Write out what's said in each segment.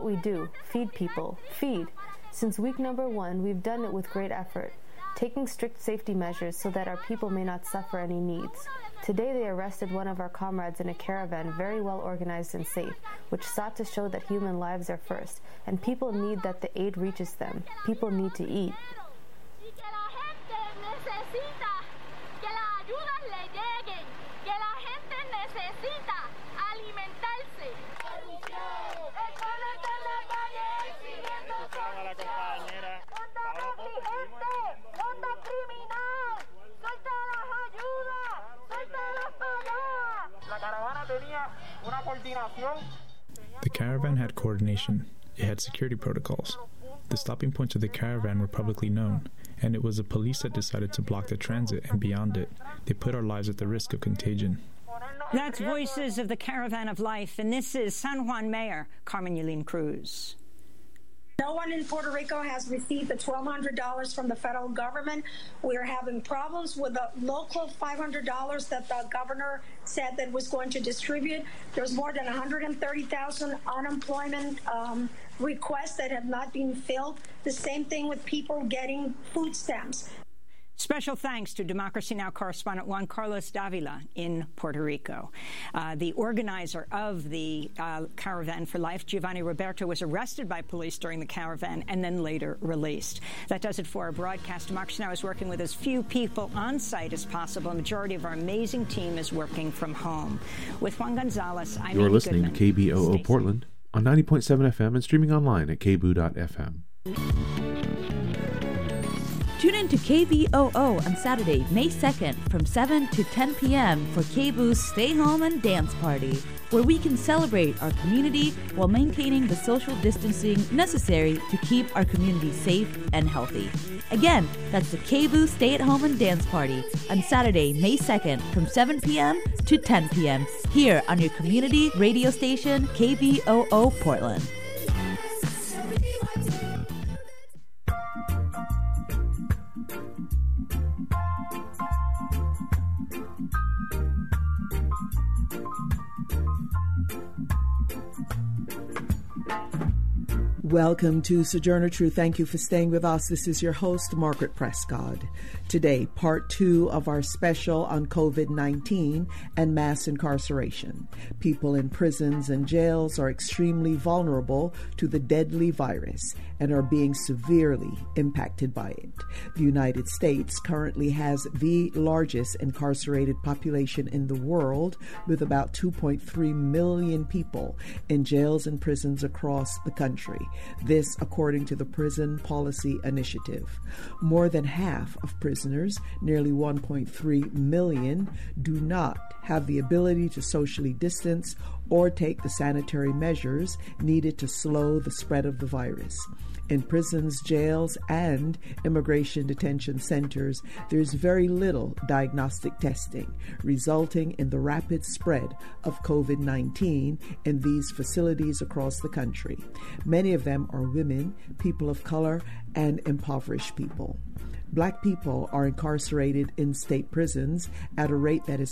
we do, feed people, feed. Since week number 1, we've done it with great effort, taking strict safety measures so that our people may not suffer any needs. Today they arrested one of our comrades in a caravan very well organized and safe, which sought to show that human lives are first, and people need that the aid reaches them. People need to eat. The caravan had coordination. It had security protocols. The stopping points of the caravan were publicly known, and it was the police that decided to block the transit, and beyond it, they put our lives at the risk of contagion. That's Voices of the Caravan of Life, and this is San Juan Mayor Carmen Yulín Cruz. No one in Puerto Rico has received the $1,200 from the federal government. We are having problems with the local $500 that the governor said that was going to distribute. There's more than 130,000 unemployment requests that have not been filled. The same thing with people getting food stamps. Special thanks to Democracy Now! Correspondent Juan Carlos Davila in Puerto Rico. The organizer of the Caravan for Life, Giovanni Roberto, was arrested by police during the caravan and then later released. That does it for our broadcast. Democracy Now! Is working with as few people on site as possible. A majority of our amazing team is working from home. With Juan Gonzalez, I'm You're listening to KBOO Portland on 90.7 FM and streaming online at kboo.fm. Tune in to KBOO on Saturday, May 2nd from 7 to 10 p.m. for KBOO's Stay Home and Dance Party, where we can celebrate our community while maintaining the social distancing necessary to keep our community safe and healthy. Again, that's the KBOO Stay at Home and Dance Party on Saturday, May 2nd from 7 p.m. to 10 p.m. here on your community radio station, KBOO Portland. Welcome to Sojourner Truth. Thank you for staying with us. This is your host, Margaret Prescott. Today, part 2 of our special on COVID-19 and mass incarceration. People in prisons and jails are extremely vulnerable to the deadly virus and are being severely impacted by it. The United States currently has the largest incarcerated population in the world, with about 2.3 million people in jails and prisons across the country. This, according to the Prison Policy Initiative. More than half of prisoners, nearly 1.3 million, do not have the ability to socially distance or take the sanitary measures needed to slow the spread of the virus. In prisons, jails, and immigration detention centers, there's very little diagnostic testing, resulting in the rapid spread of COVID-19 in these facilities across the country. Many of them are women, people of color, and impoverished people. Black people are incarcerated in state prisons at a rate that is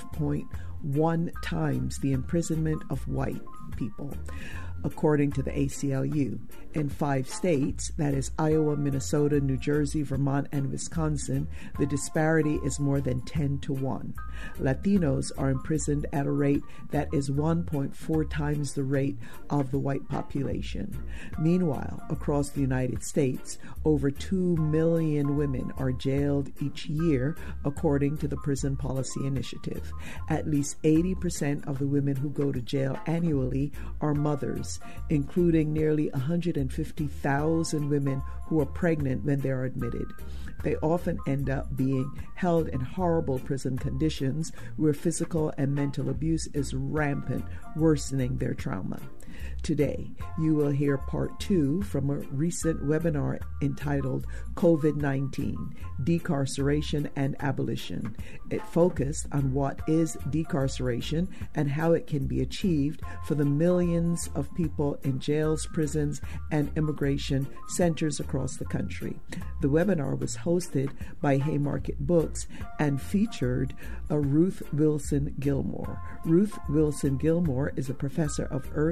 5.1 times the imprisonment of white people, according to the ACLU. In 5 states, that is Iowa, Minnesota, New Jersey, Vermont, and Wisconsin, the disparity is more than 10 to 1. Latinos are imprisoned at a rate that is 1.4 times the rate of the white population. Meanwhile, across the United States, over 2 million women are jailed each year, according to the Prison Policy Initiative. At least 80% of the women who go to jail annually are mothers, including nearly 150,000 women who are pregnant when they are admitted. They often end up being held in horrible prison conditions where physical and mental abuse is rampant, worsening their trauma. Today, you will hear part 2 from a recent webinar entitled COVID-19, Decarceration and Abolition. It focused on what is decarceration and how it can be achieved for the millions of people in jails, prisons, and immigration centers across the country. The webinar was hosted by Haymarket Books and featured Ruth Wilson Gilmore. Ruth Wilson Gilmore is a professor of Earth and Environment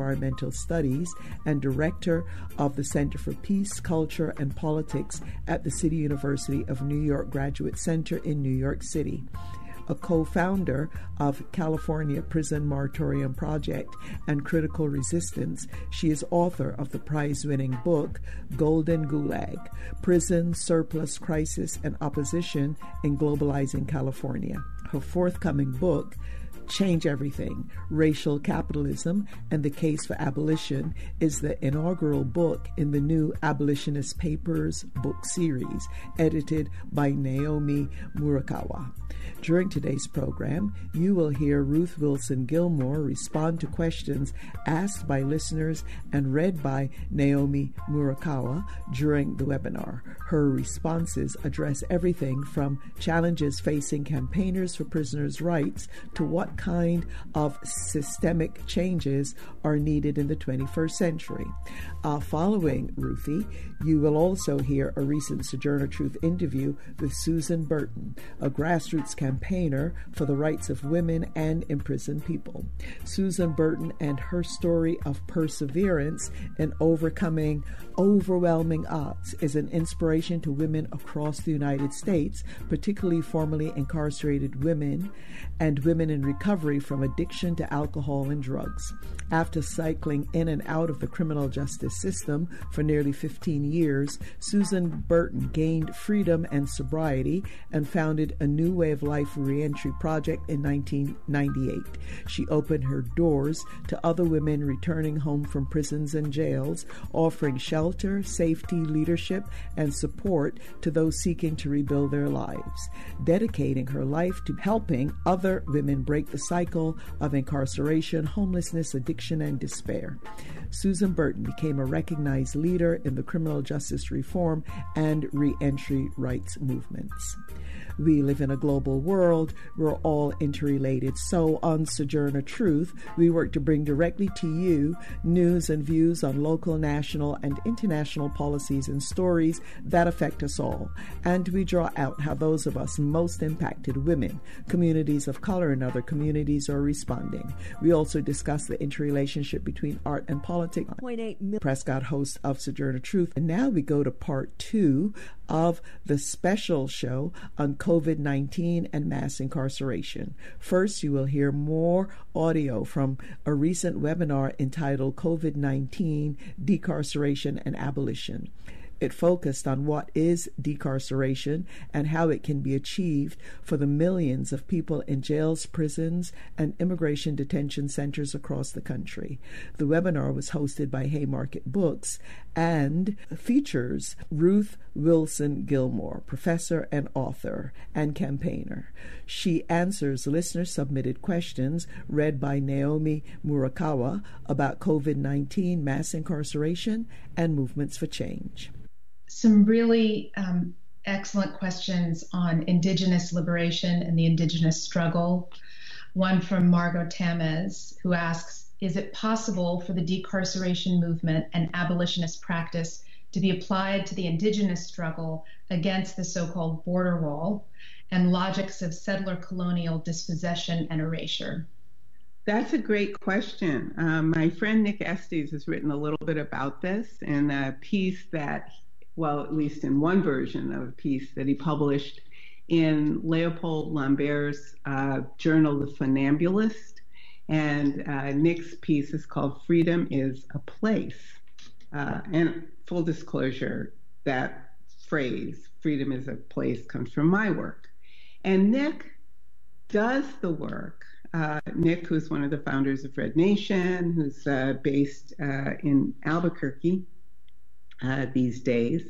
Environmental Studies and director of the Center for Peace, Culture, and Politics at the City University of New York Graduate Center in New York City. A co-founder of California Prison Moratorium Project and Critical Resistance, she is author of the prize-winning book Golden Gulag: Prison, Surplus, Crisis, and Opposition in Globalizing California. Her forthcoming book, Change Everything: Racial Capitalism and the Case for Abolition, is the inaugural book in the new Abolitionist Papers book series, edited by Naomi Murakawa. During today's program, you will hear Ruth Wilson Gilmore respond to questions asked by listeners and read by Naomi Murakawa during the webinar. Her responses address everything from challenges facing campaigners for prisoners' rights to what kind of systemic changes are needed in the 21st century. Following Ruthie, you will also hear a recent Sojourner Truth interview with Susan Burton, a grassroots campaigner for the rights of women and imprisoned people. Susan Burton and her story of perseverance in overcoming overwhelming odds is an inspiration to women across the United States, particularly formerly incarcerated women and women in recovery from addiction to alcohol and drugs. After cycling in and out of the criminal justice system for nearly 15 years, Susan Burton gained freedom and sobriety and founded a New Way of Life Reentry Project in 1998. She opened her doors to other women returning home from prisons and jails, offering shelter, safety, leadership, and support to those seeking to rebuild their lives, dedicating her life to helping other women break the cycle of incarceration, homelessness, addiction, and despair. Susan Burton became a recognized leader in the criminal justice reform and reentry rights movements. We live in a global world. We're all interrelated. So on Sojourner Truth, we work to bring directly to you news and views on local, national, and international policies and stories that affect us all. And we draw out how those of us most impacted, women, communities of color, and other communities are responding. We also discuss the interrelationship between art and politics. Prescott, host of Sojourner Truth. And now we go to part 2 of the special show on COVID-19 and mass incarceration. First, you will hear more audio from a recent webinar entitled COVID-19, Decarceration and Abolition. It focused on what is decarceration and how it can be achieved for the millions of people in jails, prisons, and immigration detention centers across the country. The webinar was hosted by Haymarket Books and features Ruth Wilson Gilmore, professor and author and campaigner. She answers listener-submitted questions read by Naomi Murakawa about COVID-19, mass incarceration, and movements for change. Some really excellent questions on Indigenous liberation and the Indigenous struggle. One from Margot Tamez, who asks, is it possible for the decarceration movement and abolitionist practice to be applied to the Indigenous struggle against the so-called border wall and logics of settler colonial dispossession and erasure? That's a great question. My friend Nick Estes has written a little bit about this in a piece that, well, at least in one version of a piece that he published in Leopold Lambert's journal, The Funambulist. And Nick's piece is called Freedom is a Place. And full disclosure, that phrase, freedom is a place, comes from my work. And Nick does the work. Nick, who's one of the founders of Red Nation, who's based in Albuquerque, these days,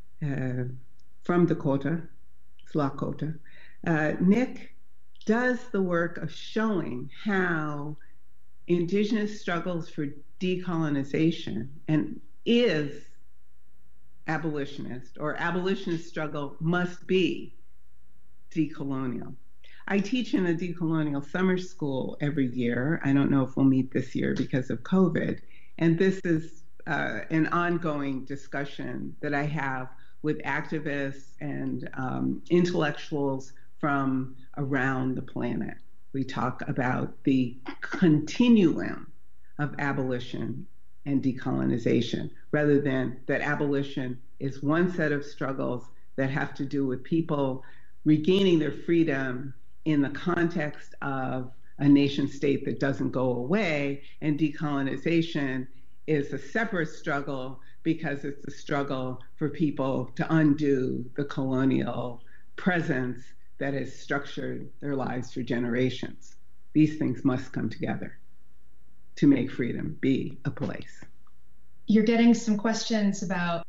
from Dakota, it's Lakota. Nick does the work of showing how Indigenous struggles for decolonization and is abolitionist, or abolitionist struggle must be decolonial. I teach in a decolonial summer school every year. I don't know if we'll meet this year because of COVID. And this is an ongoing discussion that I have with activists and intellectuals from around the planet. We talk about the continuum of abolition and decolonization, rather than that abolition is one set of struggles that have to do with people regaining their freedom in the context of a nation state that doesn't go away, and decolonization is a separate struggle because it's a struggle for people to undo the colonial presence that has structured their lives for generations. These things must come together to make freedom be a place. You're getting some questions about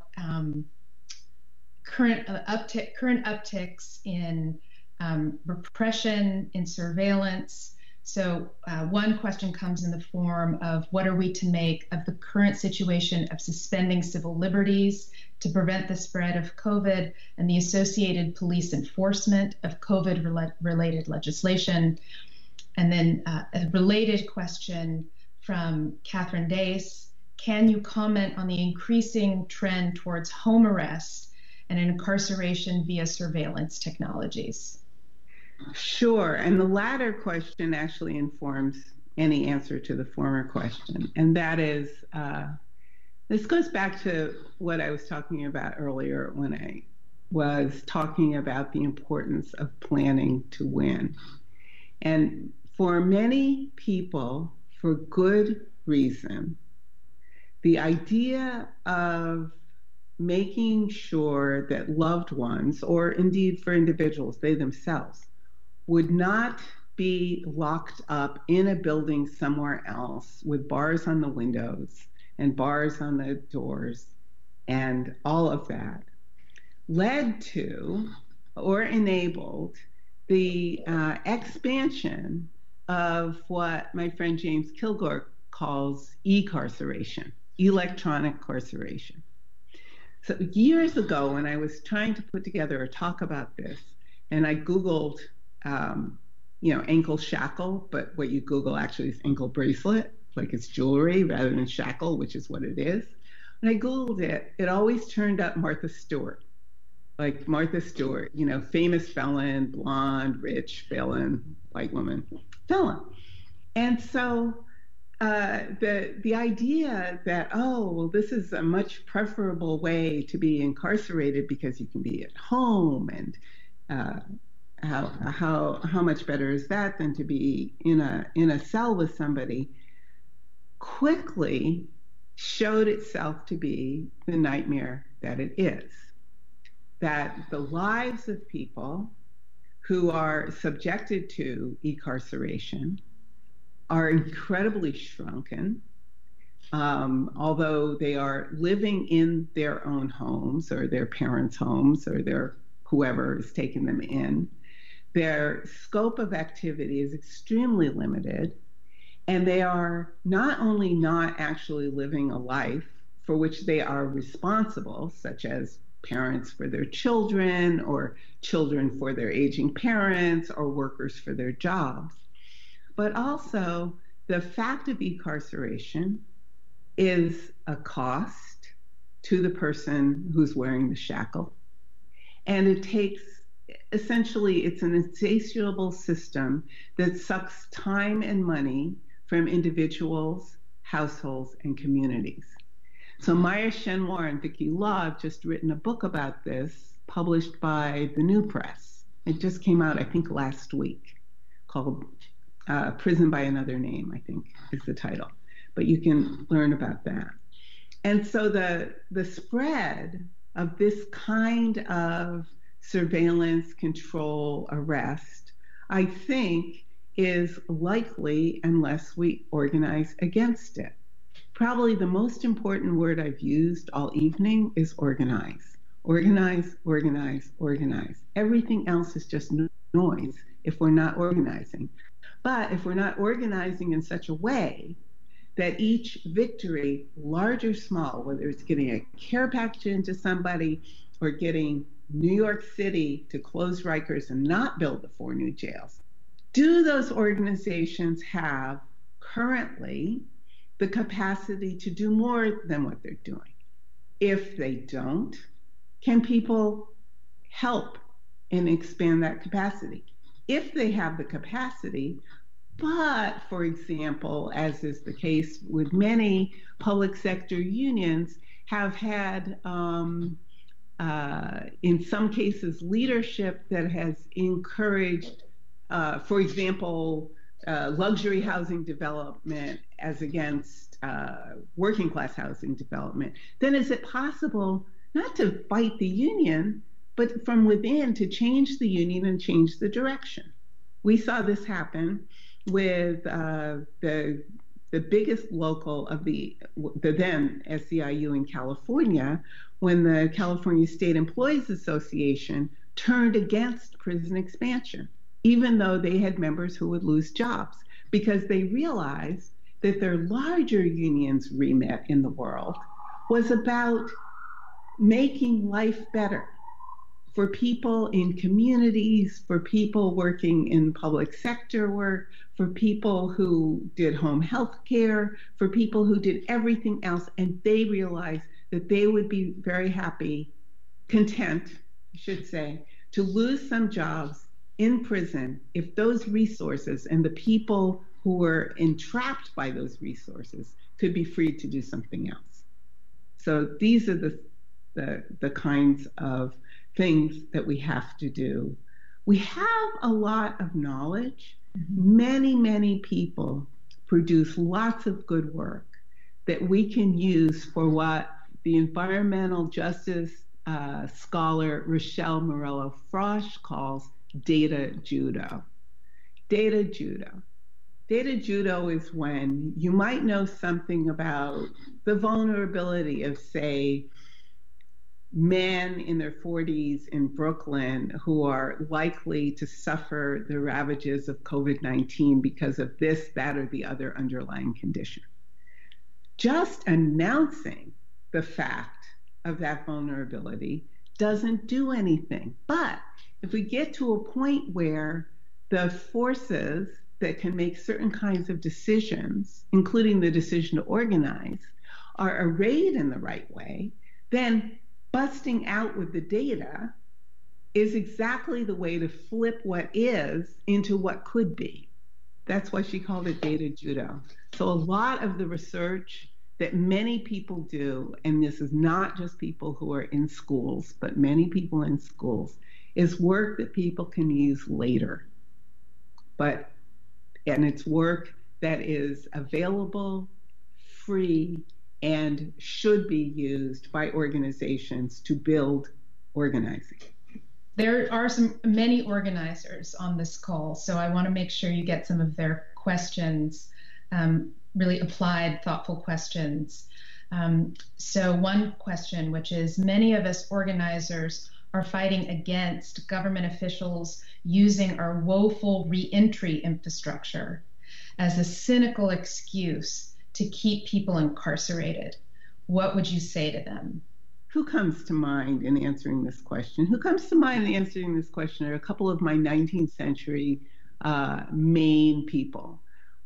current upticks in repression, in surveillance. So one question comes in the form of, what are we to make of the current situation of suspending civil liberties to prevent the spread of COVID and the associated police enforcement of COVID-related legislation? And then a related question from Catherine Dace: can you comment on the increasing trend towards home arrest and incarceration via surveillance technologies? Sure, and the latter question actually informs any answer to the former question, and that is, this goes back to what I was talking about earlier when I was talking about the importance of planning to win. And for many people, for good reason, the idea of making sure that loved ones, or indeed for individuals, they themselves, would not be locked up in a building somewhere else with bars on the windows and bars on the doors and all of that, led to or enabled the expansion of what my friend James Kilgore calls e-carceration, electronic carceration. So years ago, when I was trying to put together a talk about this, and I Googled, ankle shackle, but what you Google actually is ankle bracelet, like it's jewelry rather than shackle, which is what it is. When I Googled it, it always turned up Martha Stewart, like Martha Stewart, famous felon, blonde, rich, felon, white woman, felon. And so the idea that, this is a much preferable way to be incarcerated because you can be at home, and how much better is that than to be in a cell with somebody, quickly showed itself to be the nightmare that it is. That the lives of people who are subjected to incarceration are incredibly shrunken, although they are living in their own homes or their parents' homes or their whoever is taking them in. Their scope of activity is extremely limited, and they are not only not actually living a life for which they are responsible, such as parents for their children, or children for their aging parents, or workers for their jobs, but also the fact of incarceration is a cost to the person who's wearing the shackle. And it takes, essentially, it's an insatiable system that sucks time and money from individuals, households, and communities. So Maya Shenmore and Vicki Law have just written a book about this, published by the New Press. It just came out, I think, last week, called Prison by Another Name, I think is the title. But you can learn about that. And so the spread of this kind of surveillance, control, arrest, I think is likely unless we organize against it. Probably the most important word I've used all evening is organize. Organize, organize, organize. Everything else is just noise if we're not organizing. But if we're not organizing in such a way that each victory, large or small, whether it's getting a care package into somebody or getting New York City to close Rikers and not build the 4 new jails, do those organizations have currently the capacity to do more than what they're doing? If they don't, can people help and expand that capacity? If they have the capacity, But, for example, as is the case with many public sector unions, have had, in some cases, leadership that has encouraged, for example, luxury housing development as against working class housing development, then is it possible not to fight the union, but from within to change the union and change the direction? We saw this happen with the biggest local of the then SEIU in California, when the California State Employees Association turned against prison expansion, even though they had members who would lose jobs, because they realized that their larger union's remit in the world was about making life better for people in communities, for people working in public sector work, for people who did home health care, for people who did everything else. And they realized that they would be very happy, content, I should say, to lose some jobs in prison if those resources and the people who were entrapped by those resources could be freed to do something else. So these are the kinds of things that we have to do. We have a lot of knowledge. Many, many people produce lots of good work that we can use for what the environmental justice scholar Rochelle Morello-Frosch calls data judo. Data judo. Data judo is when you might know something about the vulnerability of, say, men in their 40s in Brooklyn who are likely to suffer the ravages of COVID-19 because of this, that, or the other underlying condition. Just announcing the fact of that vulnerability doesn't do anything. But if we get to a point where the forces that can make certain kinds of decisions, including the decision to organize, are arrayed in the right way, then busting out with the data is exactly the way to flip what is into what could be. That's why she called it data judo. So a lot of the research that many people do, and this is not just people who are in schools, but many people in schools, is work that people can use later. And it's work that is available, free, and should be used by organizations to build organizing. There are many organizers on this call, so I want to make sure you get some of their questions, really applied, thoughtful questions. So one question, which is, many of us organizers are fighting against government officials using our woeful reentry infrastructure as a cynical excuse to keep people incarcerated. What would you say to them? Who comes to mind in answering this question? Who comes to mind in answering this question are a couple of my 19th century Maine people.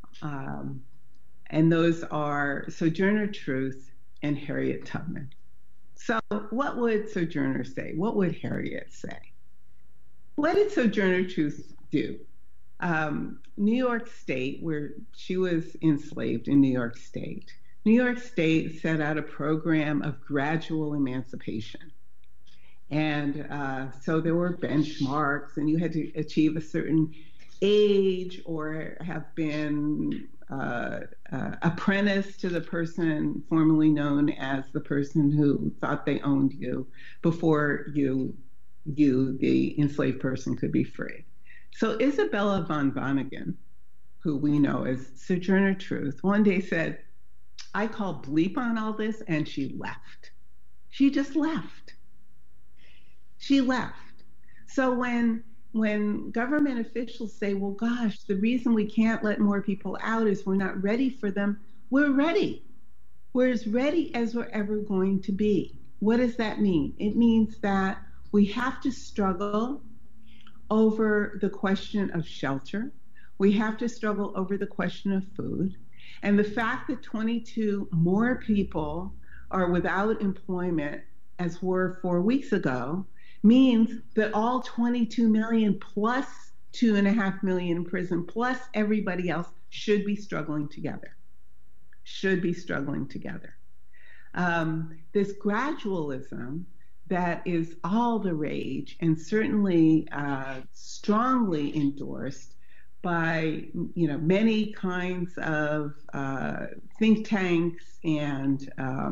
And those are Sojourner Truth and Harriet Tubman. So what would Sojourner say? What would Harriet say? What did Sojourner Truth do? New York State, where she was enslaved in New York State, New York State set out a program of gradual emancipation. And so there were benchmarks, and you had to achieve a certain age or have been apprentice to the person formerly known as the person who thought they owned you before you, the enslaved person, could be free. So Isabella von Vonnegut, who we know as Sojourner Truth, one day said, I call bleep on all this, and she left. She just left. She left. So when government officials say, well, gosh, the reason we can't let more people out is we're not ready for them, we're ready. We're as ready as we're ever going to be. What does that mean? It means that we have to struggle over the question of shelter. We have to struggle over the question of food. And the fact that 22 more people are without employment as were 4 weeks ago means that all 22 million plus 2.5 million in prison, plus everybody else, should be struggling together. Should be struggling together. This gradualism that is all the rage, and certainly strongly endorsed by many kinds of think tanks and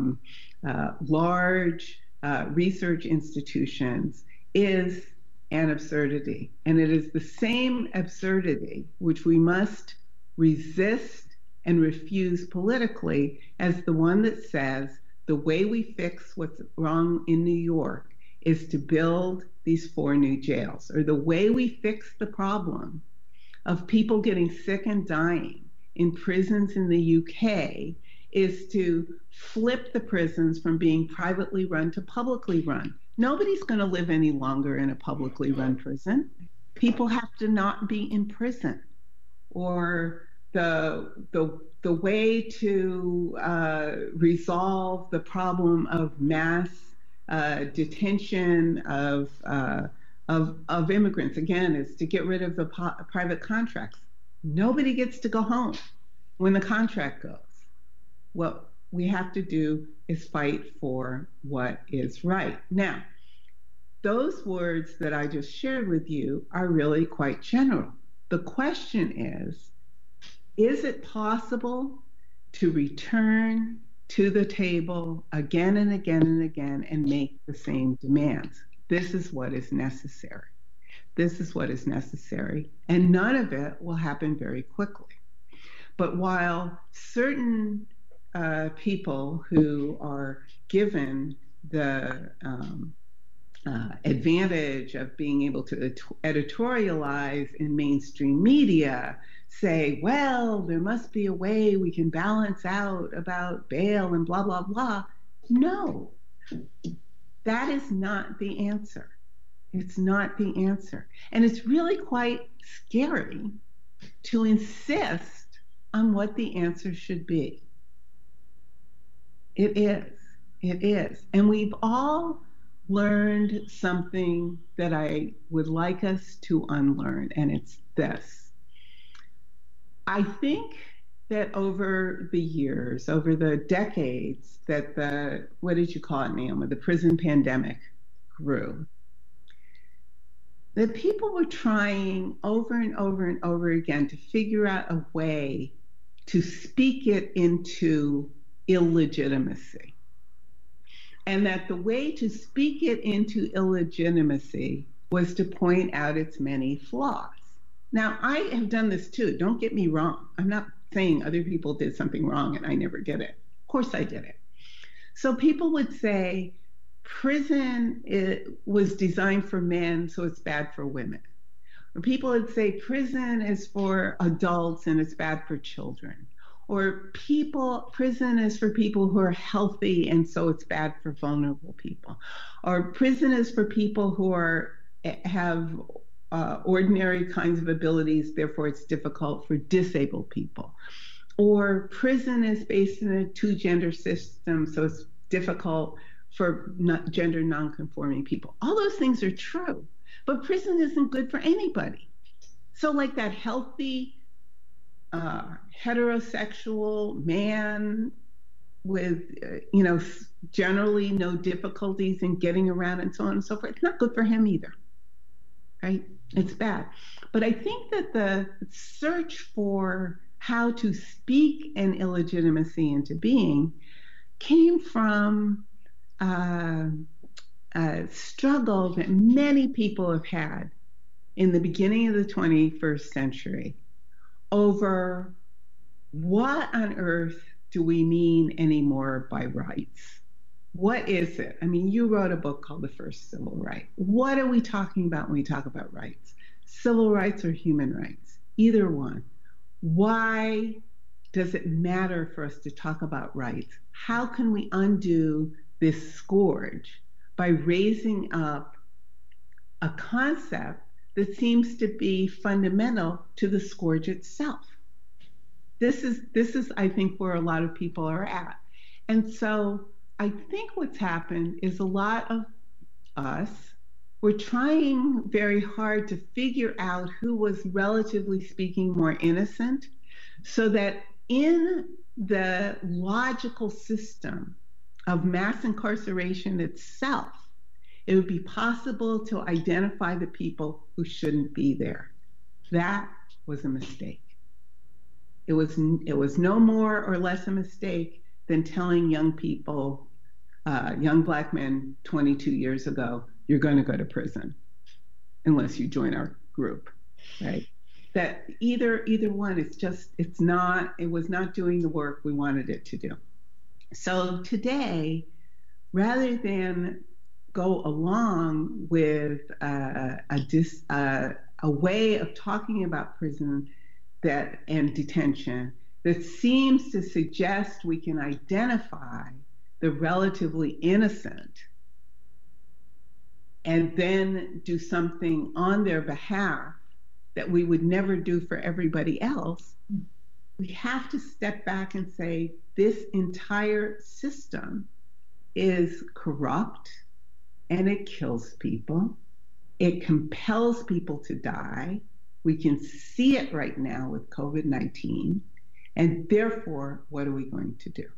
large research institutions, is an absurdity. And it is the same absurdity which we must resist and refuse politically as the one that says the way we fix what's wrong in New York is to build these 4 new jails, or the way we fix the problem of people getting sick and dying in prisons in the UK is to flip the prisons from being privately run to publicly run. Nobody's going to live any longer in a publicly run prison. People have to not be in prison. Or the way to resolve the problem of mass detention of immigrants, again, is to get rid of the private contracts. Nobody gets to go home when the contract goes. What we have to do is fight for what is right. Now, those words that I just shared with you are really quite general. The question is it possible to return to the table again and again and again and make the same demands? This is what is necessary. This is what is necessary. And none of it will happen very quickly. But while certain people who are given the advantage of being able to editorialize in mainstream media say, well, there must be a way we can balance out about bail and blah, blah, blah. No, that is not the answer. It's not the answer. And it's really quite scary to insist on what the answer should be. It is. It is. And we've all learned something that I would like us to unlearn, and it's this. I think that over the years, over the decades that the, what did you call it, Naomi, the prison pandemic grew, that people were trying over and over and over again to figure out a way to speak it into illegitimacy. And that the way to speak it into illegitimacy was to point out its many flaws. Now, I have done this too. Don't get me wrong. I'm not saying other people did something wrong and I never did it. Of course I did it. So people would say prison was designed for men, so it's bad for women. Or people would say prison is for adults and it's bad for children. Or prison is for people who are healthy and so it's bad for vulnerable people. Or prison is for people who have ordinary kinds of abilities, therefore it's difficult for disabled people. Or prison is based in a 2-gender system, so it's difficult for gender non-conforming people. All those things are true, but prison isn't good for anybody. So like that healthy, heterosexual man with, generally no difficulties in getting around and so on and so forth, it's not good for him either, right? It's bad. But I think that the search for how to speak an illegitimacy into being came from a struggle that many people have had in the beginning of the 21st century over what on earth do we mean anymore by rights? What is it? I mean, you wrote a book called The First Civil Right. What are we talking about when we talk about rights? Civil rights or human rights? Either one. Why does it matter for us to talk about rights? How can we undo this scourge by raising up a concept that seems to be fundamental to the scourge itself? This is, I think, where a lot of people are at. And so I think what's happened is a lot of us were trying very hard to figure out who was, relatively speaking, more innocent, so that in the logical system of mass incarceration itself, it would be possible to identify the people who shouldn't be there. That was a mistake. It was no more or less a mistake than telling young people, young Black men 22 years ago, you're going to go to prison unless you join our group, right? That either one, it was not doing the work we wanted it to do. So today, rather than go along with a way of talking about prison and detention that seems to suggest we can identify the relatively innocent and then do something on their behalf that we would never do for everybody else, we have to step back and say this entire system is corrupt and it kills people. It compels people to die. We can see it right now with COVID-19. And therefore, what are we going to do?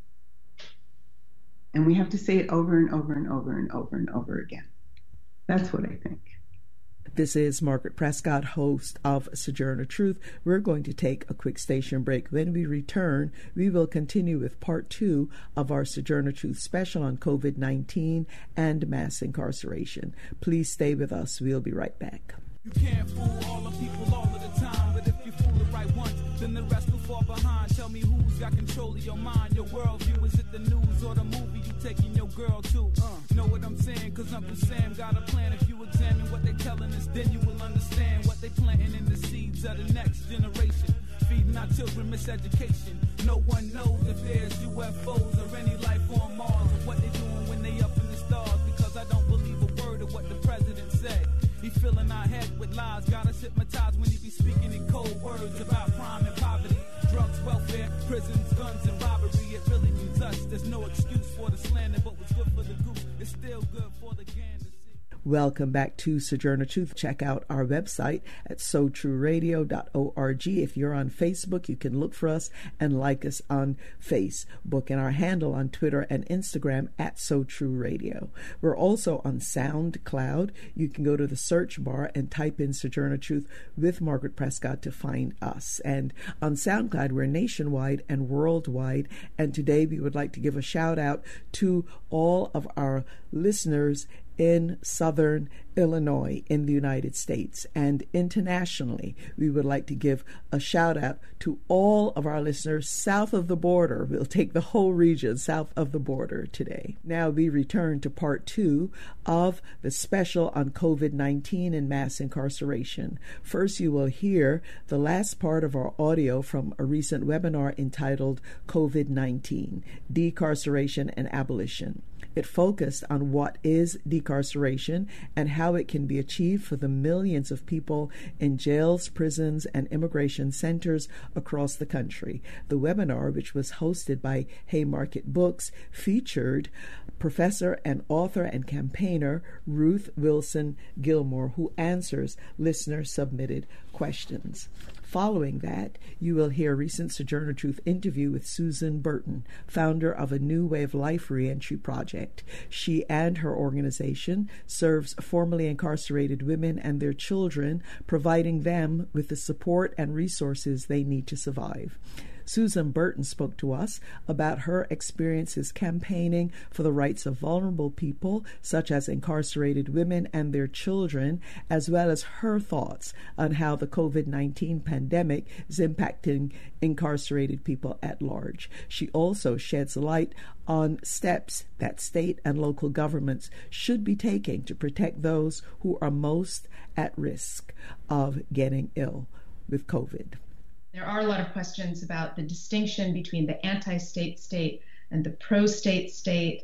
And we have to say it over and over and over and over and over again. That's what I think. This is Margaret Prescott, host of Sojourner Truth. We're going to take a quick station break. When we return, we will continue with part 2 of our Sojourner Truth special on COVID-19 and mass incarceration. Please stay with us. We'll be right back. You can't fool all the people all of the time, but if you fool the right ones, then the rest will fall behind. Tell me who's got control of your mind, your worldview. Is it the news or the movie you taking your girl to? Know what I'm saying? Cause Uncle Sam got a plan. If you examine what they telling us, then you will understand what they planting in the seeds of the next generation. Feeding our children miseducation. No one knows if there's UFOs or any life on Mars, or what they doing when they up in the stars, because I don't believe a word of what the president said. He filling our head with lies, got us hypnotized when he be speaking in cold words about crime and poverty, drugs, welfare, prisons, guns, and robbery. It really means us. There's no excuse for the slander, but what's good for the goose is still good for the gander. Welcome back to Sojourner Truth. Check out our website at sotrueradio.org. If you're on Facebook, you can look for us and like us on Facebook, and our handle on Twitter and Instagram at SoTrueRadio. We're also on SoundCloud. You can go to the search bar and type in Sojourner Truth with Margaret Prescott to find us. And on SoundCloud, we're nationwide and worldwide. And today we would like to give a shout out to all of our listeners in Southern Illinois in the United States, and internationally. We would like to give a shout out to all of our listeners south of the border. We'll take the whole region south of the border today. Now we return to part 2 of the special on COVID-19 and mass incarceration. First, you will hear the last part of our audio from a recent webinar entitled COVID-19, Decarceration and Abolition. It focused on what is decarceration and how it can be achieved for the millions of people in jails, prisons, and immigration centers across the country. The webinar, which was hosted by Haymarket Books, featured professor and author and campaigner Ruth Wilson Gilmore, who answers listener-submitted questions. Following that, you will hear a recent Sojourner Truth interview with Susan Burton, founder of a New Way of Life Reentry Project. She and her organization serves formerly incarcerated women and their children, providing them with the support and resources they need to survive. Susan Burton spoke to us about her experiences campaigning for the rights of vulnerable people, such as incarcerated women and their children, as well as her thoughts on how the COVID-19 pandemic is impacting incarcerated people at large. She also sheds light on steps that state and local governments should be taking to protect those who are most at risk of getting ill with COVID. There are a lot of questions about the distinction between the anti-state state and the pro-state state.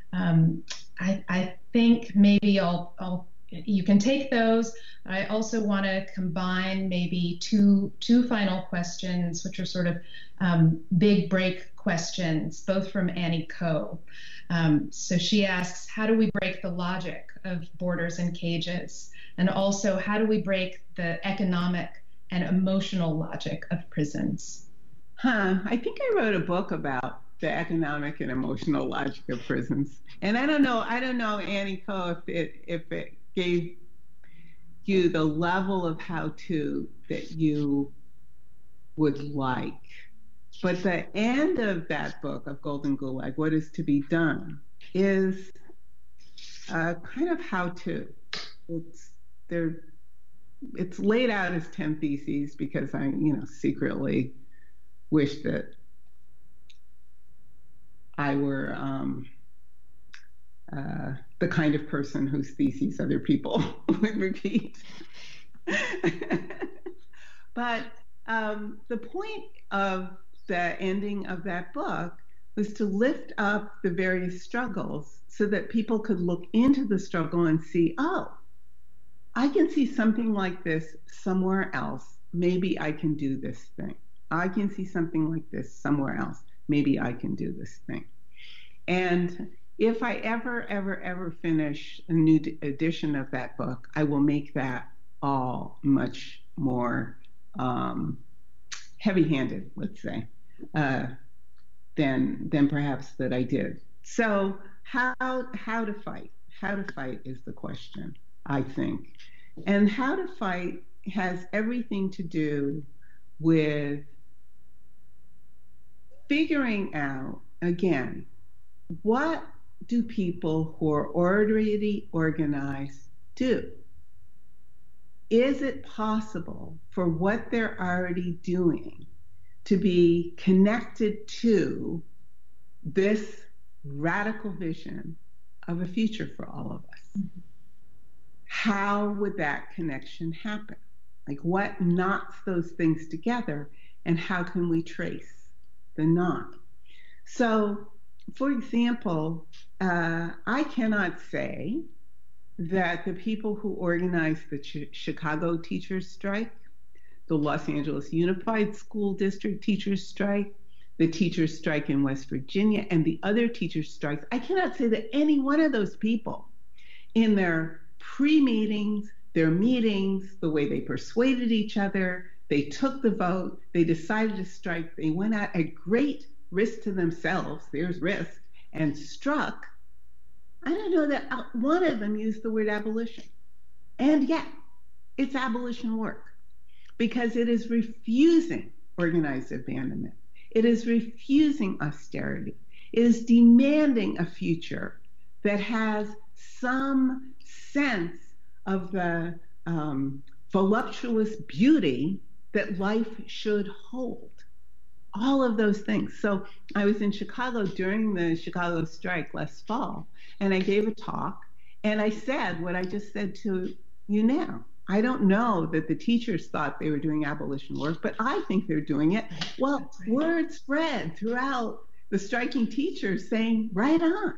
I think maybe you can take those. I also want to combine maybe two final questions, which are sort of big break questions, both from Annie Coe. So she asks, how do we break the logic of borders and cages? And also, how do we break the economic and emotional logic of prisons? I think I wrote a book about the economic and emotional logic of prisons. And I don't know, Annie Ko, if it gave you the level of how-to that you would like. But the end of that book, of Golden Gulag, What is to be Done, is kind of how-to. It's laid out as 10 theses because I, secretly wish that I were the kind of person whose theses other people would repeat. But the point of the ending of that book was to lift up the various struggles so that people could look into the struggle and see, oh, I can see something like this somewhere else. Maybe I can do this thing. I can see something like this somewhere else. Maybe I can do this thing. And if I ever finish a new edition of that book, I will make that all much more heavy-handed, let's say, than perhaps that I did. So how to fight? How to fight is the question, I think. And how to fight has everything to do with figuring out, again, what do people who are already organized do? Is it possible for what they're already doing to be connected to this radical vision of a future for all of us? Mm-hmm. How would that connection happen? Like, what knots those things together, and how can we trace the knot? So, for example, I cannot say that the people who organized the Chicago teachers strike, the Los Angeles Unified School District teachers strike, the teachers strike in West Virginia, and the other teachers strikes, I cannot say that any one of those people in their pre-meetings, their meetings, the way they persuaded each other, they took the vote, they decided to strike, they went at a great risk to themselves, there's risk, and struck. I don't know that one of them used the word abolition. And yet, it's abolition work because it is refusing organized abandonment. It is refusing austerity. It is demanding a future that has some sense of the voluptuous beauty that life should hold. All of those things. So I was in Chicago during the Chicago strike last fall, and I gave a talk, and I said what I just said to you now. I don't know that the teachers thought they were doing abolition work, but I think they're doing it. Well, word spread throughout the striking teachers saying, right on,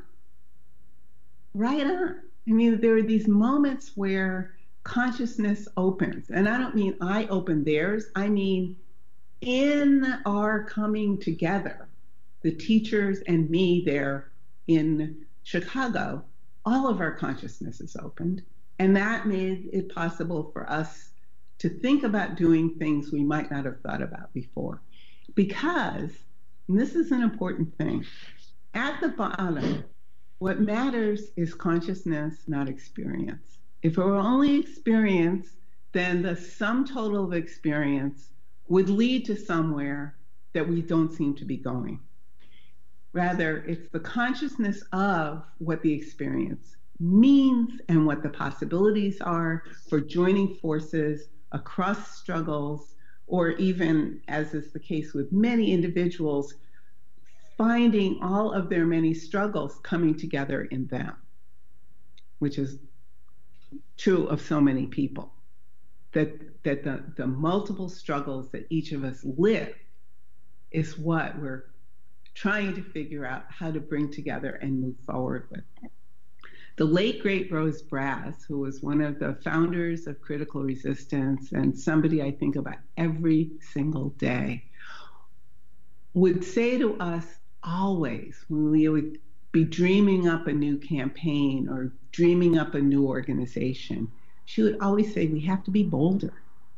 right on. I mean, there are these moments where consciousness opens, and I don't mean I open theirs, I mean in our coming together, the teachers and me there in Chicago, all of our consciousness is opened. And that made it possible for us to think about doing things we might not have thought about before. Because, and this is an important thing, at the bottom, what matters is consciousness, not experience. If it were only experience, then the sum total of experience would lead to somewhere that we don't seem to be going. Rather, it's the consciousness of what the experience means and what the possibilities are for joining forces across struggles, or even, as is the case with many individuals, finding all of their many struggles coming together in them, which is true of so many people. That the multiple struggles that each of us live is what we're trying to figure out how to bring together and move forward with. The late, great Rose Brass, who was one of the founders of Critical Resistance and somebody I think about every single day, would say to us always when we would be dreaming up a new campaign or dreaming up a new organization, she would always say, we have to be bolder.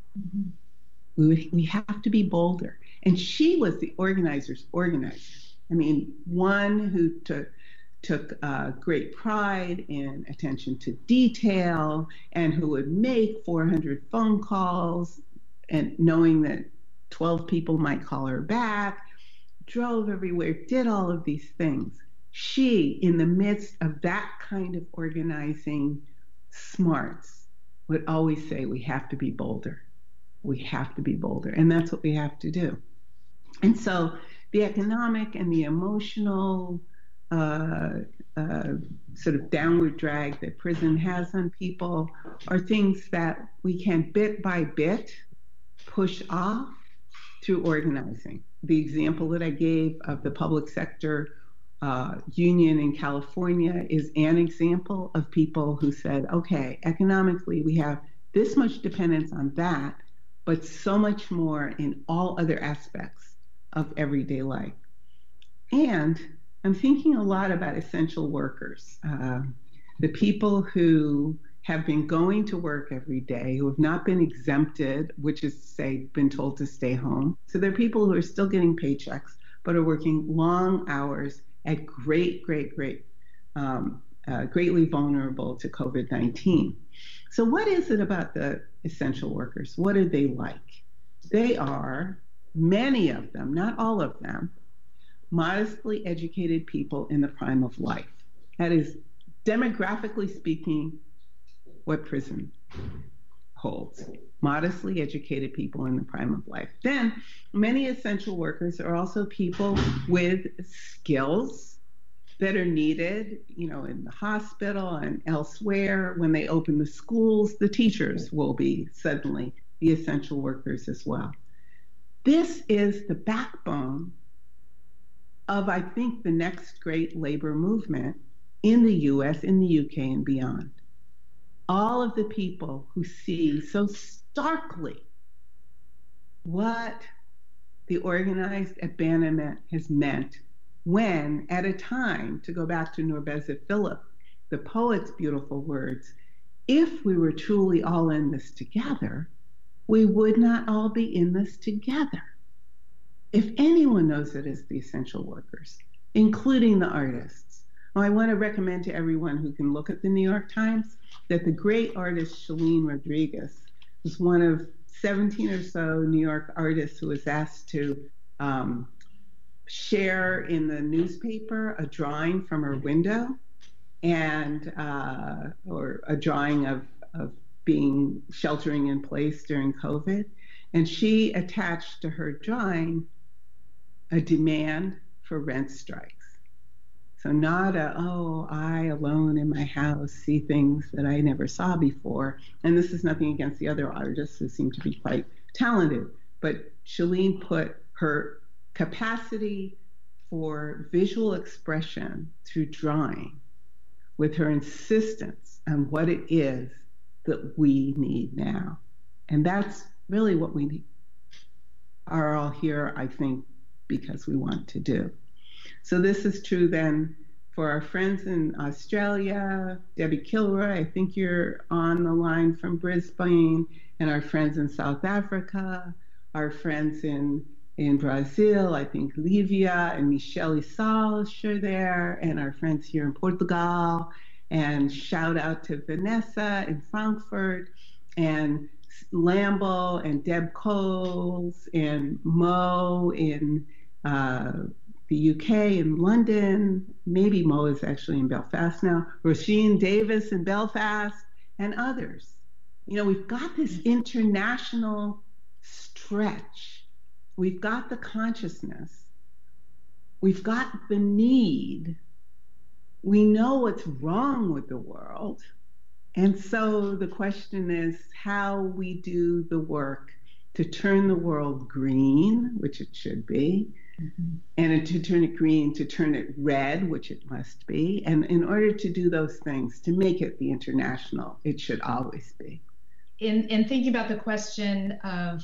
We have to be bolder. And she was the organizer's organizer. I mean, one who took great pride in attention to detail and who would make 400 phone calls and knowing that 12 people might call her back, drove everywhere, did all of these things. She, in the midst of that kind of organizing smarts, would always say, we have to be bolder. We have to be bolder. And that's what we have to do. And so the economic and the emotional sort of downward drag that prison has on people are things that we can bit by bit push off through organizing. The example that I gave of the public sector union in California is an example of people who said, okay, economically we have this much dependence on that, but so much more in all other aspects of everyday life. And I'm thinking a lot about essential workers, the people who have been going to work every day, who have not been exempted, which is to say, been told to stay home. So they're people who are still getting paychecks, but are working long hours at greatly vulnerable to COVID-19. So what is it about the essential workers? What are they like? They are, many of them, not all of them, modestly educated people in the prime of life. That is, demographically speaking, what prison holds. Modestly educated people in the prime of life. Then, many essential workers are also people with skills that are needed, in the hospital and elsewhere. When they open the schools, the teachers will be suddenly the essential workers as well. This is the backbone of, I think, the next great labor movement in the US, in the UK, and beyond. All of the people who see so starkly what the organized abandonment has meant when, at a time, to go back to Norbeza Philip, the poet's beautiful words, if we were truly all in this together, we would not all be in this together. If anyone knows it, it's the essential workers, including the artists. Well, I want to recommend to everyone who can look at the New York Times that the great artist Shalene Rodriguez was one of 17 or so New York artists who was asked to share in the newspaper a drawing from her window, and or a drawing of being sheltering in place during COVID. And she attached to her drawing a demand for rent strikes. So not I alone in my house see things that I never saw before. And this is nothing against the other artists who seem to be quite talented, but Shalene put her capacity for visual expression through drawing with her insistence on what it is that we need now. And that's really what we are all here, I think, because we want to do. So this is true then for our friends in Australia, Debbie Kilroy, I think you're on the line from Brisbane, and our friends in South Africa, our friends in Brazil, I think Livia and Michelle Isals are there, and our friends here in Portugal, and shout out to Vanessa in Frankfurt, and Lambo and Deb Coles and Mo in the UK in London. Maybe Mo is actually in Belfast now. Roisin Davis in Belfast and others. We've got this international stretch. We've got the consciousness. We've got the need. We know what's wrong with the world. And so the question is how we do the work to turn the world green, which it should be, and to turn it green, to turn it red, which it must be. And in order to do those things, to make it the international, it should always be. In thinking about the question of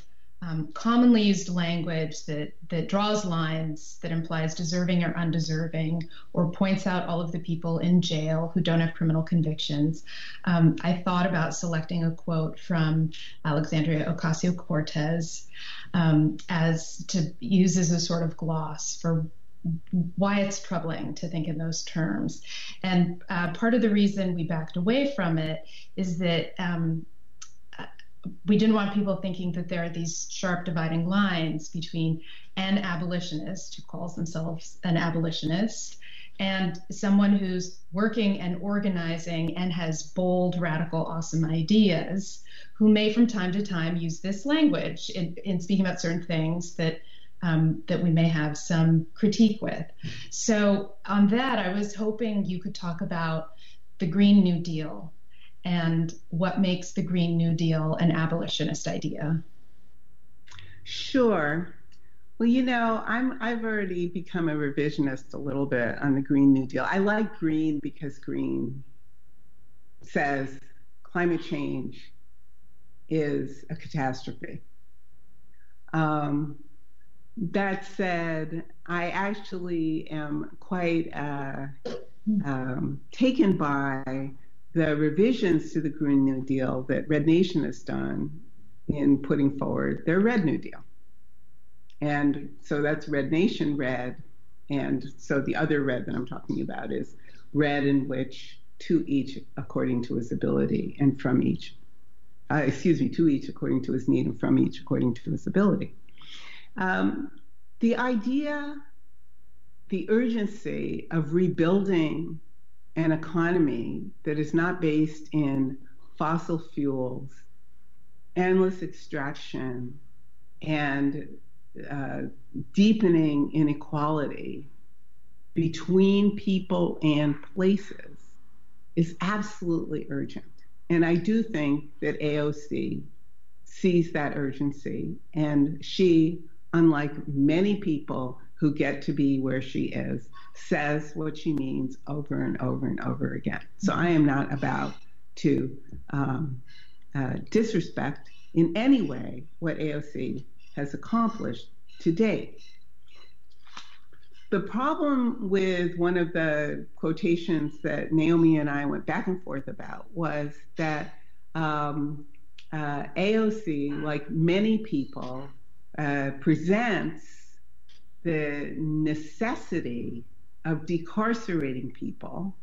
commonly used language that draws lines, that implies deserving or undeserving, or points out all of the people in jail who don't have criminal convictions. I thought about selecting a quote from Alexandria Ocasio-Cortez as to use as a sort of gloss for why it's troubling to think in those terms. And part of the reason we backed away from it is that we didn't want people thinking that there are these sharp dividing lines between an abolitionist who calls themselves an abolitionist and someone who's working and organizing and has bold, radical, awesome ideas, who may from time to time use this language in speaking about certain things that we may have some critique with. So on that, I was hoping you could talk about the Green New Deal and what makes the Green New Deal an abolitionist idea. Sure. Well, you know, I've already become a revisionist a little bit on the Green New Deal. I like green because green says climate change is a catastrophe. That said, I actually am quite taken by the revisions to the Green New Deal that Red Nation has done in putting forward their Red New Deal. And so that's Red Nation red. And so the other red that I'm talking about is red in which to each according to his ability and from each, to each according to his need and from each according to his ability. The idea, the urgency of rebuilding an economy that is not based in fossil fuels, endless extraction, and deepening inequality between people and places is absolutely urgent. And I do think that AOC sees that urgency, and she, unlike many people who get to be where she is, says what she means over and over and over again. So I am not about to disrespect in any way what AOC has accomplished to date. The problem with one of the quotations that Naomi and I went back and forth about was that AOC, like many people, presents the necessity of decarcerating people,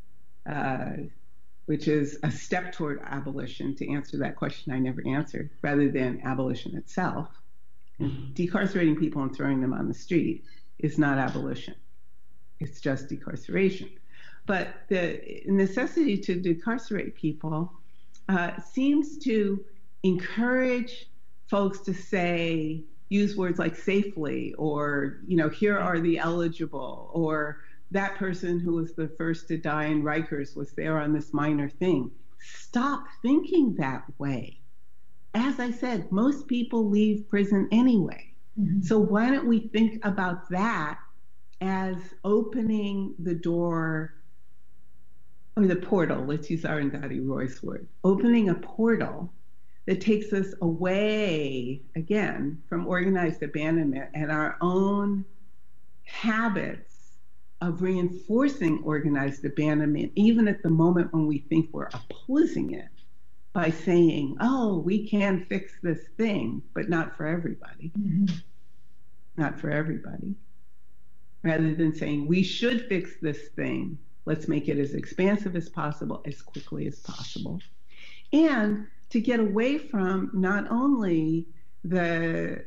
which is a step toward abolition, to answer that question I never answered, rather than abolition itself. And decarcerating people and throwing them on the street is not abolition. It's just decarceration. But the necessity to decarcerate people seems to encourage folks to say, use words like safely, or, you know, here are the eligible, or that person who was the first to die in Rikers was there on this minor thing. Stop thinking that way. As I said, most people leave prison anyway. Mm-hmm. So why don't we think about that as opening the door, or the portal, let's use Arundhati Roy's word, opening a portal that takes us away, again, from organized abandonment and our own habits of reinforcing organized abandonment, even at the moment when we think we're opposing it, by saying, oh, we can fix this thing, but not for everybody. Mm-hmm. Not for everybody. Rather than saying, we should fix this thing, let's make it as expansive as possible, as quickly as possible. And to get away from not only the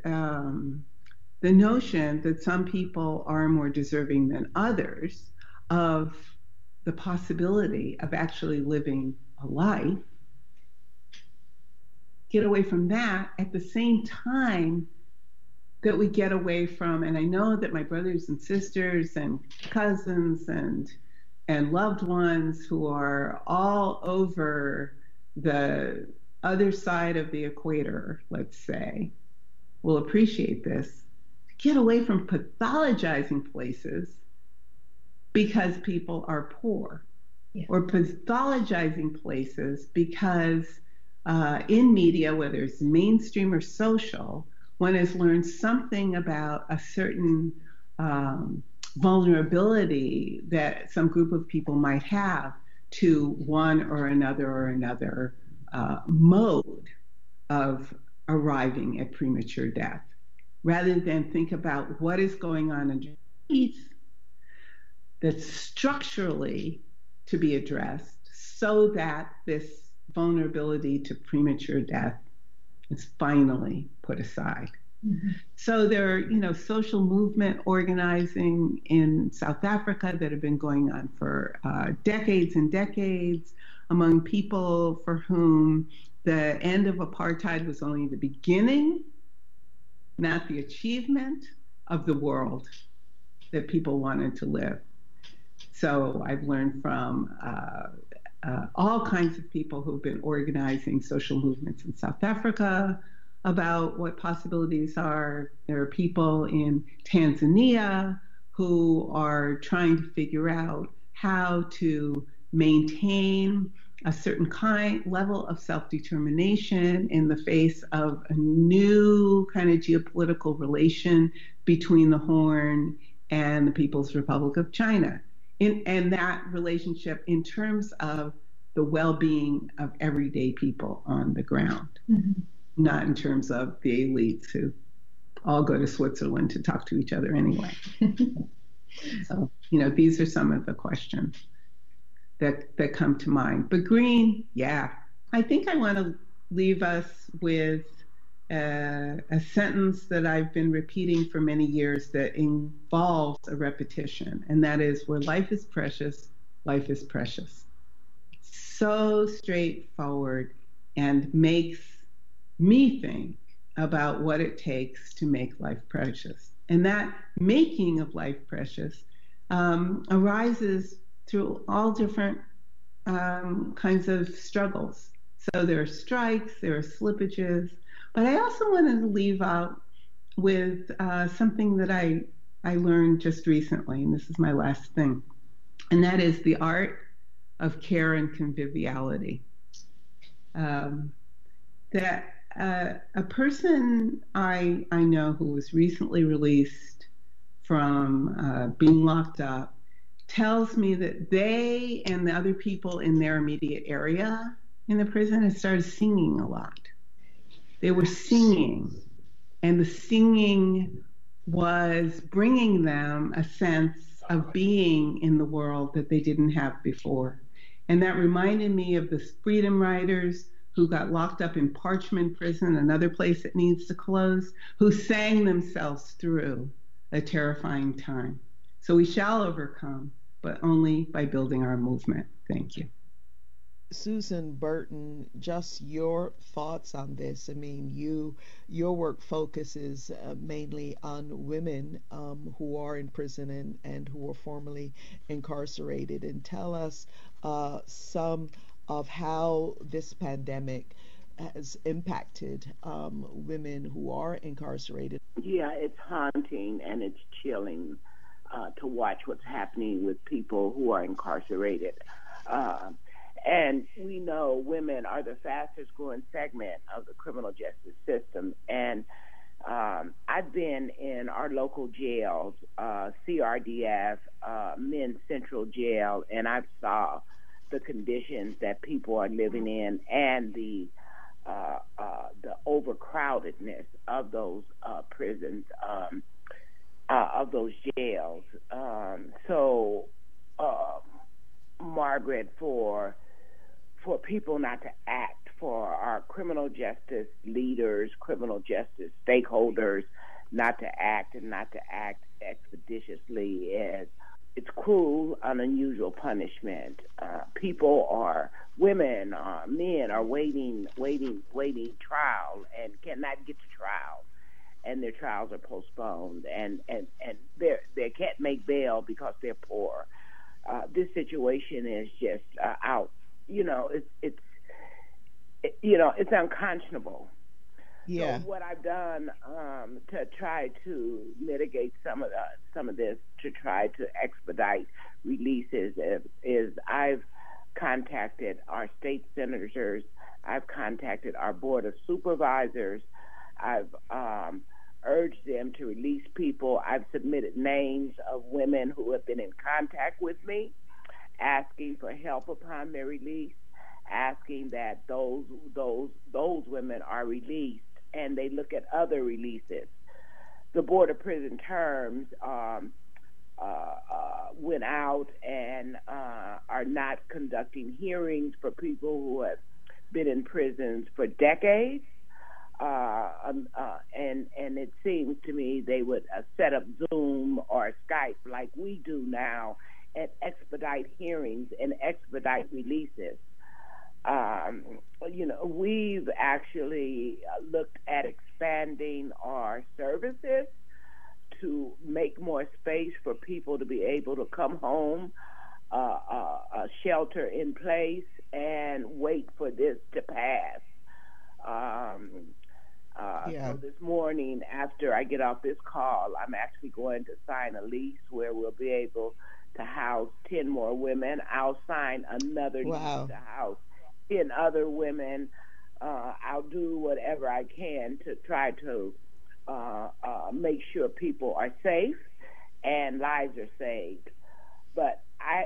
notion that some people are more deserving than others of the possibility of actually living a life, get away from that at the same time that we get away from, and I know that my brothers and sisters and cousins and loved ones who are all over the other side of the equator, let's say, will appreciate this. Get away from pathologizing places because people are poor, or pathologizing places because in media, whether it's mainstream or social, one has learned something about a certain vulnerability that some group of people might have to one or another mode of arriving at premature death, rather than think about what is going on underneath that's structurally to be addressed so that this vulnerability to premature death is finally put aside. Mm-hmm. So there are, social movement organizing in South Africa that have been going on for decades and decades among people for whom the end of apartheid was only the beginning, not the achievement of the world that people wanted to live. So I've learned from all kinds of people who've been organizing social movements in South Africa about what possibilities are. There are people in Tanzania who are trying to figure out how to maintain a certain level of self-determination in the face of a new kind of geopolitical relation between the Horn and the People's Republic of China. And that relationship in terms of the well-being of everyday people on the ground, not in terms of the elites who all go to Switzerland to talk to each other anyway. So, these are some of the questions that come to mind. But green, yeah. I think I want to leave us with a sentence that I've been repeating for many years that involves a repetition, and that is, where life is precious, life is precious. So straightforward, and makes me think about what it takes to make life precious. And that making of life precious arises through all different kinds of struggles. So there are strikes, there are slippages, but I also wanted to leave out with something that I learned just recently, and this is my last thing, and that is the art of care and conviviality. That a person I know who was recently released from being locked up tells me that they and the other people in their immediate area in the prison had started singing a lot. They were singing, and the singing was bringing them a sense of being in the world that they didn't have before. And that reminded me of the freedom riders who got locked up in Parchman Prison, another place that needs to close, who sang themselves through a terrifying time. So we shall overcome, but only by building our movement. Thank you. Susan Burton, just your thoughts on this. I mean, your work focuses mainly on women who are in prison and who were formerly incarcerated. And tell us some of how this pandemic has impacted women who are incarcerated. Yeah, it's haunting and it's chilling to watch what's happening with people who are incarcerated. And we know women are the fastest growing segment of the criminal justice system. And I've been in our local jails, CRDF, Men's Central Jail, and I saw the conditions that people are living in and the overcrowdedness of those prisons, of those jails. So, Margaret, for people not to act, for our criminal justice leaders, criminal justice stakeholders not to act and not to act expeditiously, it's cruel and unusual punishment. Women, men are waiting trial and cannot get to trial, and their trials are postponed, and they can't make bail because they're poor. This situation is just out. It's unconscionable. Yeah. So what I've done to try to mitigate some of this, to try to expedite releases, is I've contacted our state senators, I've contacted our board of supervisors, I've urged them to release people. I've submitted names of women who have been in contact with me, asking for help upon their release, asking that those women are released, and they look at other releases. The Board of Prison Terms went out and are not conducting hearings for people who have been in prisons for decades. And it seems to me they would set up Zoom or Skype like we do now and expedite hearings and expedite releases. We've actually looked at expanding our services to make more space for people to be able to come home, shelter in place, and wait for this to pass. So this morning, after I get off this call, I'm actually going to sign a lease where we'll be able to house 10 more women. I'll sign another lease to house 10 other women. I'll do whatever I can to try to make sure people are safe and lives are saved. But I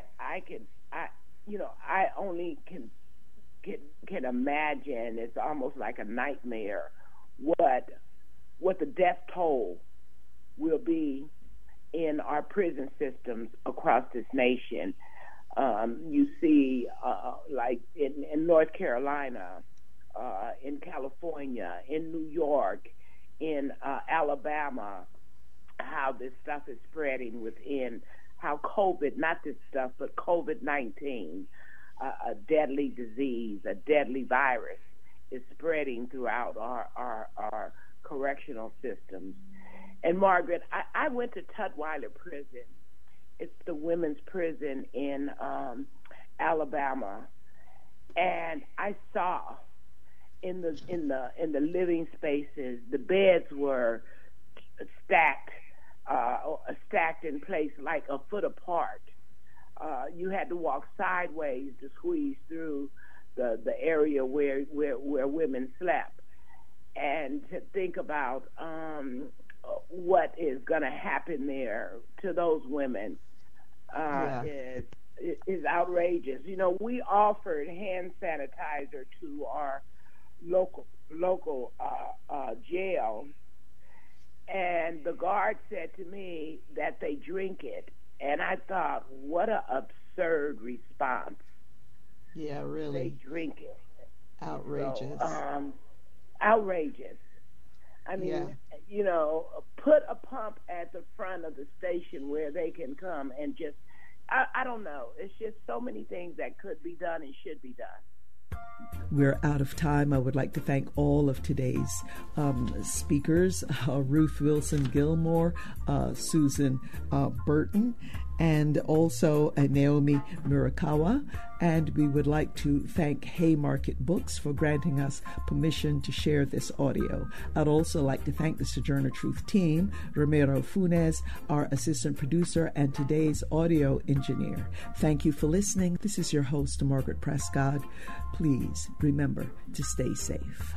only can imagine. It's almost like a nightmare what the death toll will be in our prison systems across this nation. You see, like in North Carolina, in California, in New York, in Alabama, how this stuff is spreading within, how COVID, not this stuff, but COVID-19, a deadly disease, a deadly virus, is spreading throughout our correctional systems. And Margaret, I went to Tutwiler Prison. It's the women's prison in Alabama, and I saw in the living spaces, the beds were stacked in place like a foot apart. You had to walk sideways to squeeze through the area where women slept, and to think about what is going to happen there to those women is outrageous. You know, we offered hand sanitizer to our local jail, and the guard said to me that they drink it, and I thought, what an absurd response. Yeah, really. They drink it. Outrageous. So, outrageous. I mean, you know, put a pump at the front of the station where they can come and just, I don't know. It's just so many things that could be done and should be done. We're out of time. I would like to thank all of today's speakers, Ruth Wilson Gilmore, Susan Burton, and also Naomi Murakawa. And we would like to thank Haymarket Books for granting us permission to share this audio. I'd also like to thank the Sojourner Truth team, Romero Funes, our assistant producer, and today's audio engineer. Thank you for listening. This is your host, Margaret Prescott. Please remember to stay safe.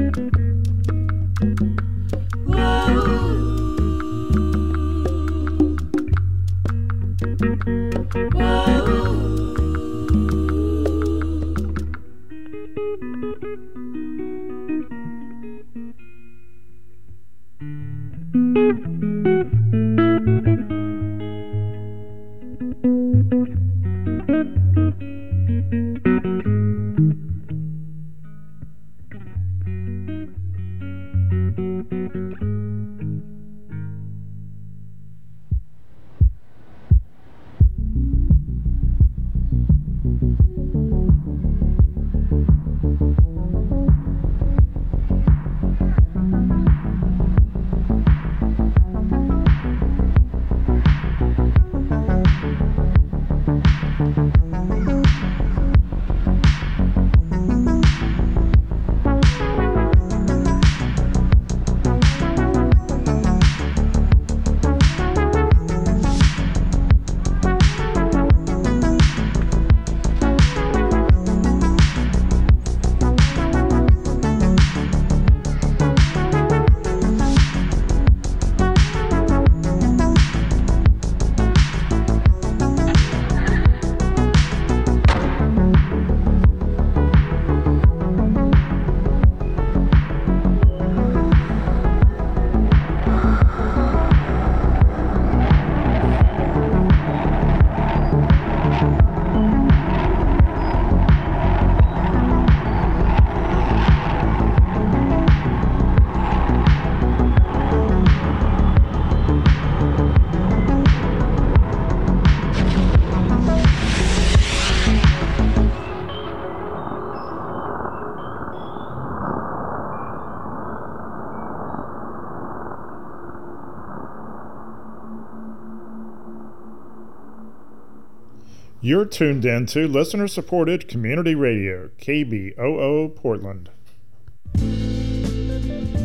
You're tuned in to listener-supported community radio, KBOO Portland.